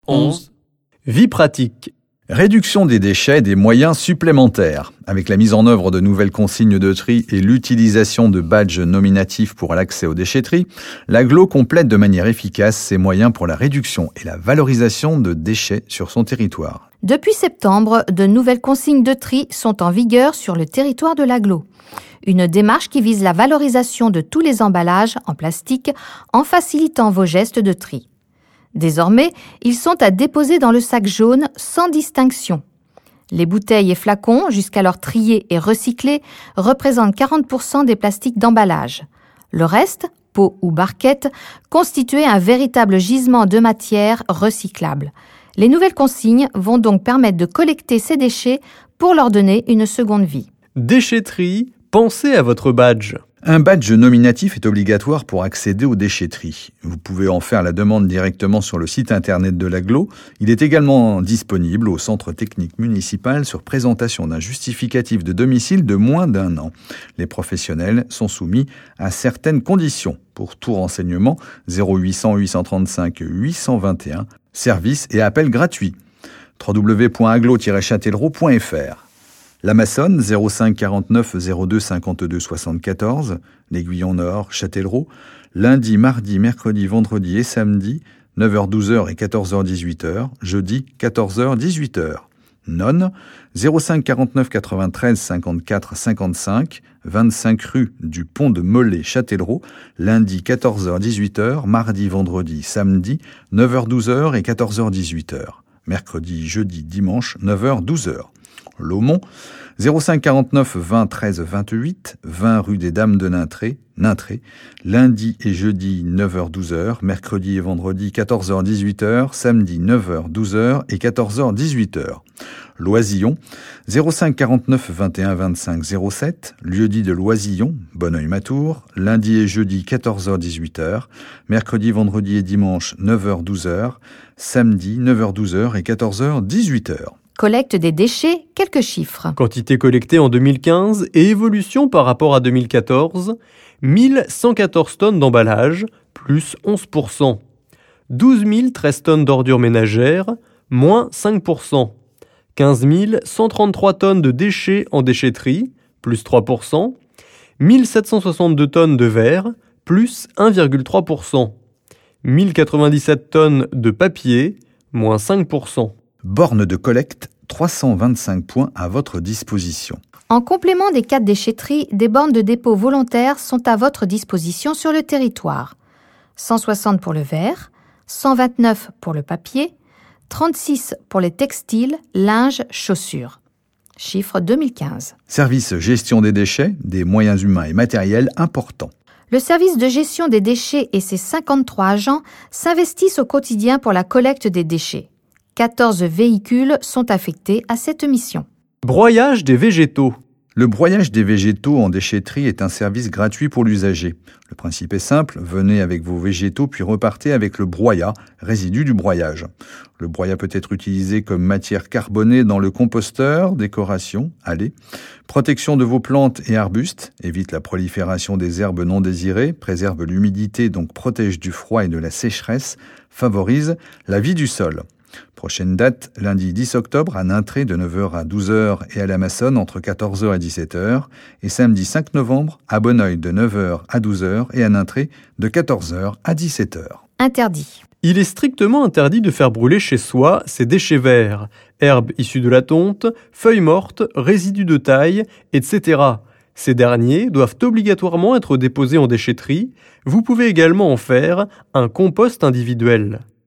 11. Vie pratique. Réduction des déchets et des moyens supplémentaires. Avec la mise en œuvre de nouvelles consignes de tri et l'utilisation de badges nominatifs pour l'accès aux déchetteries, l'Agglo complète de manière efficace ses moyens pour la réduction et la valorisation de déchets sur son territoire. Depuis septembre, de nouvelles consignes de tri sont en vigueur sur le territoire de l'Agglo. Une démarche qui vise la valorisation de tous les emballages en plastique en facilitant vos gestes de tri. Désormais, ils sont à déposer dans le sac jaune sans distinction. Les bouteilles et flacons, jusqu'alors triés et recyclés, représentent 40% des plastiques d'emballage. Le reste, pots ou barquettes, constituait un véritable gisement de matière recyclable. Les nouvelles consignes vont donc permettre de collecter ces déchets pour leur donner une seconde vie. Déchetterie, pensez à votre badge. Un badge nominatif est obligatoire pour accéder aux déchetteries. Vous pouvez en faire la demande directement sur le site internet de l'Agglo. Il est également disponible au centre technique municipal sur présentation d'un justificatif de domicile de moins d'1 an. Les professionnels sont soumis à certaines conditions. Pour tout renseignement, 0800 835 821, service et appel gratuit. www.agglo-châtellerault.fr. La Massonne, 05 49 02 52 74, l'Aiguillon Nord, Châtellerault, lundi, mardi, mercredi, vendredi et samedi, 9h-12h et 14h-18h, jeudi, 14h-18h. Nonne, 05 49 93 54 55, 25 rue du Pont de Mollet, Châtellerault, lundi, 14h-18h, mardi, vendredi, samedi, 9h-12h et 14h-18h. Mercredi, jeudi, dimanche, 9h-12h. Laumont, 05 49 20 13 28, 20 rue des Dames de Nintré, lundi et jeudi 9h-12h, mercredi et vendredi 14h-18h, samedi 9h-12h et 14h-18h. Loisillon, 05 49 21 25 07, lieu-dit de Loisillon, Bonneuil-Matour, lundi et jeudi 14h-18h, mercredi, vendredi et dimanche 9h-12h, samedi 9h-12h et 14h-18h. Collecte des déchets, quelques chiffres. Quantité collectée en 2015 et évolution par rapport à 2014, 1114 tonnes d'emballage, plus 11%. 12 013 tonnes d'ordures ménagères, moins 5%. 15 133 tonnes de déchets en déchetterie, plus 3%. 1762 tonnes de verre, plus 1,3%. 1097 tonnes de papier, moins 5%. Borne de collecte, 325 points à votre disposition. En complément des 4 déchetteries, des bornes de dépôt volontaires sont à votre disposition sur le territoire. 160 pour le verre, 129 pour le papier, 36 pour les textiles, linge, chaussures. Chiffre 2015. Service gestion des déchets, des moyens humains et matériels importants. Le service de gestion des déchets et ses 53 agents s'investissent au quotidien pour la collecte des déchets. 14 véhicules sont affectés à cette mission. Broyage des végétaux. Le broyage des végétaux en déchetterie est un service gratuit pour l'usager. Le principe est simple, venez avec vos végétaux puis repartez avec le broyat, résidu du broyage. Le broyat peut être utilisé comme matière carbonée dans le composteur, décoration, allée, protection de vos plantes et arbustes, évite la prolifération des herbes non désirées, préserve l'humidité donc protège du froid et de la sécheresse, favorise la vie du sol. Prochaine date, lundi 10 octobre à Nintré de 9h à 12h et à la Massonne entre 14h et 17h et samedi 5 novembre à Bonneuil de 9h à 12h et à Nintré de 14h à 17h. Interdit. Il est strictement interdit de faire brûler chez soi ses déchets verts, herbes issues de la tonte, feuilles mortes, résidus de taille, etc. Ces derniers doivent obligatoirement être déposés en déchetterie. Vous pouvez également en faire un compost individuel.